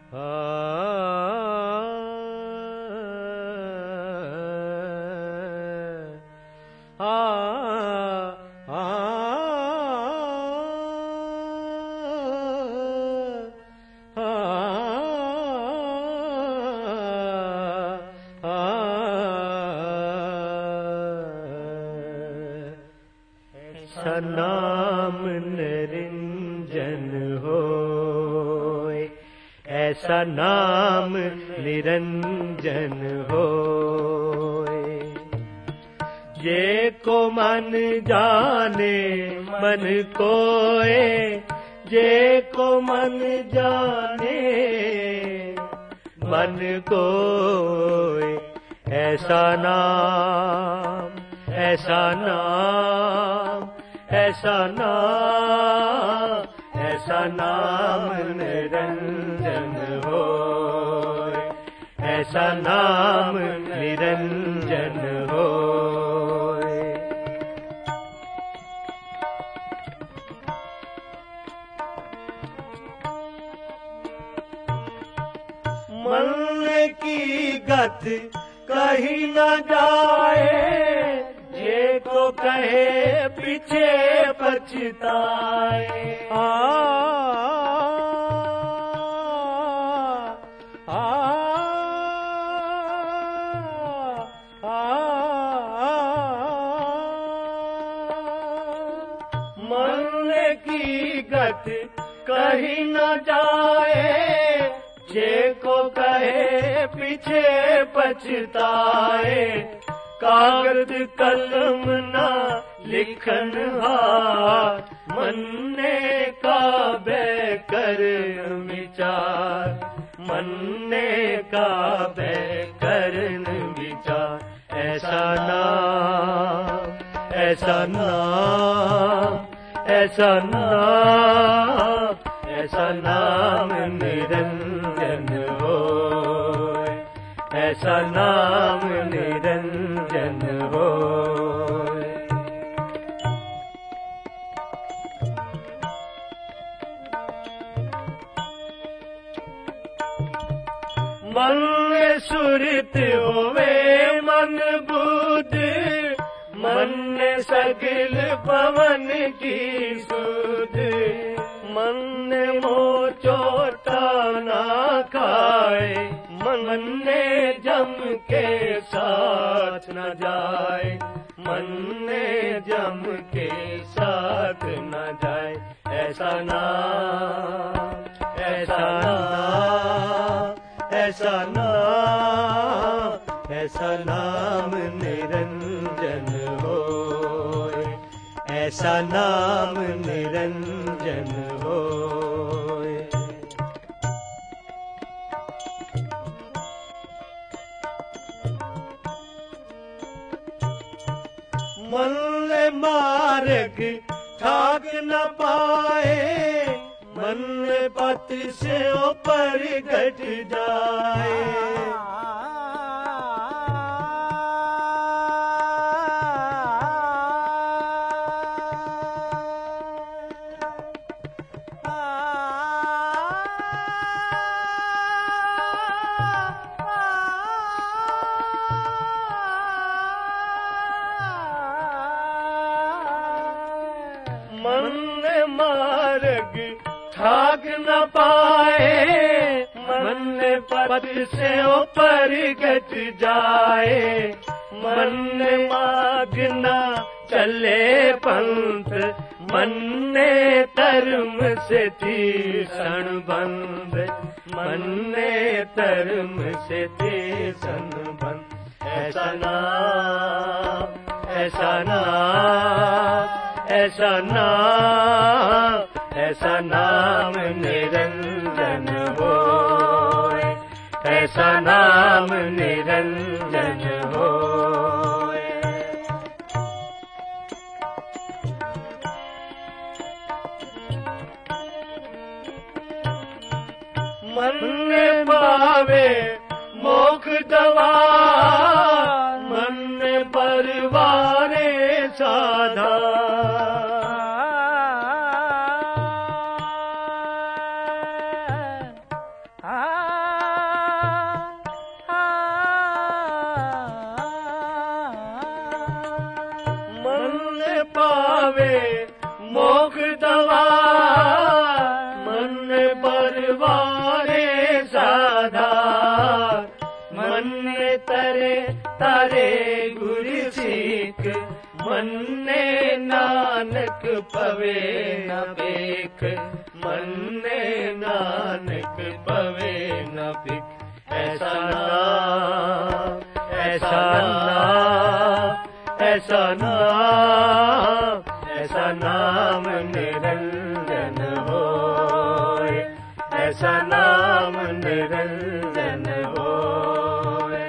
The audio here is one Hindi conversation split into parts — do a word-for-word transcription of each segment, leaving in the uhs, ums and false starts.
नाम निरंजन होए, ऐसा नाम निरंजन होए। जे को मन जाने मन कोए, जे को मन जाने मन कोए, ऐसा नाम ऐसा नाम ऐसा नाम ऐसा नाम निरंजन होए, ऐसा नाम निरंजन होए। मन की गत कहीं न जाए, जे को कहे पीछे पछताए। आ, आ, आ, मन की गत कहीं न जाए, जे को कहे पीछे पछताए। कागज कलम ना लिखन हार, मन्ने का बैकर विचार, मन्ने का बैकरन विचार। ऐसा नाम ऐसा नाम ऐसा नाम ऐसा नाम निरंजन होए, ऐसा नाम निरंजन होए। मन सुरत होवे मन बुध, मन सगल पवन की सुध। मन मोह चोटा ना खाए, मन ने जम के साथ न जाए, मन ने जम के साथ न जाए। ऐसा नाम ऐसा नाम ऐसा नाम ऐसा नाम निरंजन होए, ऐसा नाम निरंजन होए। मन मार्ग ठाक न पाए, मन पथ से ऊपर घट जाए। मार्ग ठाक न पाए, मन पथ से ऊपर घट जाए। मन मार्ग न चले पंथ, मन ने धर्म से थी सणबंध, मन ने धर्म से थी सणबंध। ऐसा नाम ऐसा नाम ऐसा नाम ऐसा नाम निरंजन होए, ऐसा नाम निरंजन होए। मन पावे मोख दवा, मन परवारे साधा। Ah पवे न पेख, मन्ने नानक पवे न पेख। ऐसा नाम, ऐसा नाम, ऐसा नाम, ऐसा नाम निरंजन होए, ऐसा नाम निरंजन होए।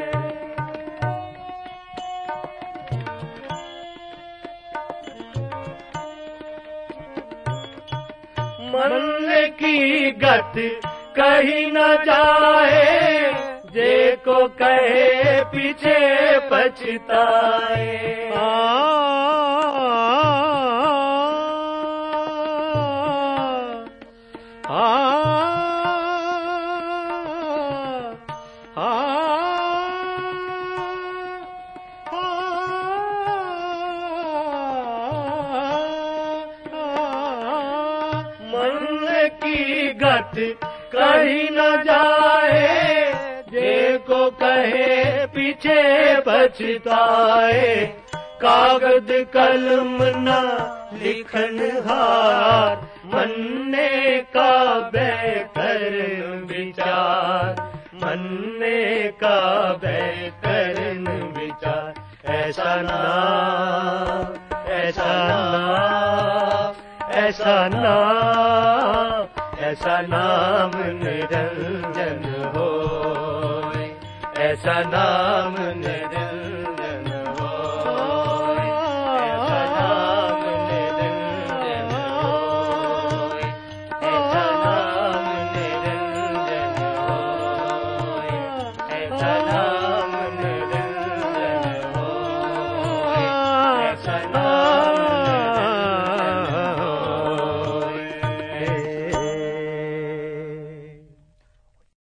मन की गति कहीं न जाए, जे को कहे पीछे पछताए। आ, आ, आ, मन की गति कहीं न जाए, जे को कहे पीछे पछताए। कागज कलम न लिखन हार, मन्ने का बेकर विचार, मन्ने का बेकर विचार। ऐसा नाम, ऐसा नाम, ऐसा नाम, ऐसा नाम निरंजन होए, ऐसा नाम निरंजन होए, ऐसा नाम निरंजन होए, ऐसा नाम निरंजन होए, ऐसा नाम निरंजन होए, ऐसा